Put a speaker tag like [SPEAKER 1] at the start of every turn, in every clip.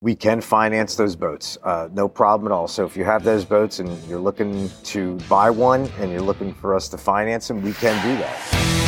[SPEAKER 1] We can finance those boats, no problem at all. So if you have those boats and you're looking to buy one and you're looking for us to finance them, we can do that.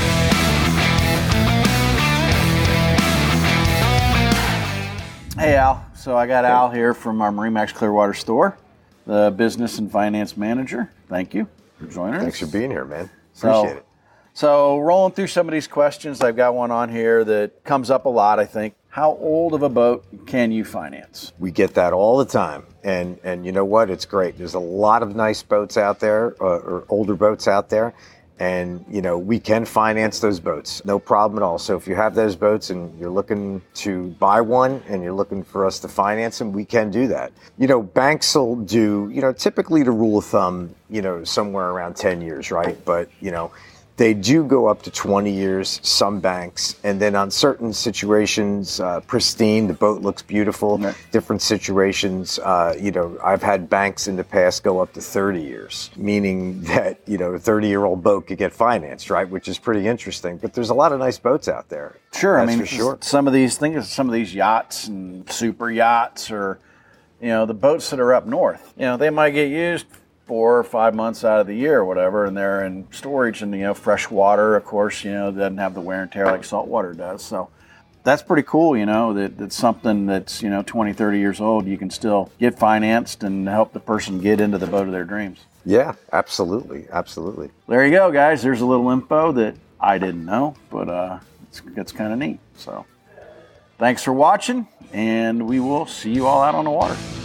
[SPEAKER 2] Hey Al, so I got Al here from our MarineMax Clearwater store, the business and finance manager. Thank you for joining us.
[SPEAKER 1] Thanks for being here, man. Appreciate it.
[SPEAKER 2] So rolling through some of these questions, I've got one on here that comes up a lot, I think. How old of a boat can you finance?
[SPEAKER 1] We get that all the time. And you know what? It's great. There's a lot of nice boats out there, or older boats out there. And, we can finance those boats, no problem at all. So if you have those boats and you're looking to buy one and you're looking for us to finance them, we can do that. Banks will do, typically the rule of thumb, somewhere around 10 years, right? But, they do go up to 20 years, some banks. And then on certain situations, pristine, the boat looks beautiful. Right. Different situations, I've had banks in the past go up to 30 years, meaning that, a 30-year-old boat could get financed, right? Which is pretty interesting. But there's a lot of nice boats out there.
[SPEAKER 2] Sure.
[SPEAKER 1] For sure.
[SPEAKER 2] Some of these yachts and super yachts or, the boats that are up north, they might get used 4 or 5 months out of the year or whatever, and they're in storage and, fresh water, of course, doesn't have the wear and tear like salt water does. So that's pretty cool, that's something that's, 20, 30 years old, you can still get financed and help the person get into the boat of their dreams.
[SPEAKER 1] Yeah, absolutely. Absolutely.
[SPEAKER 2] There you go, guys. There's a little info that I didn't know, but it's kind of neat. So thanks for watching, and we will see you all out on the water.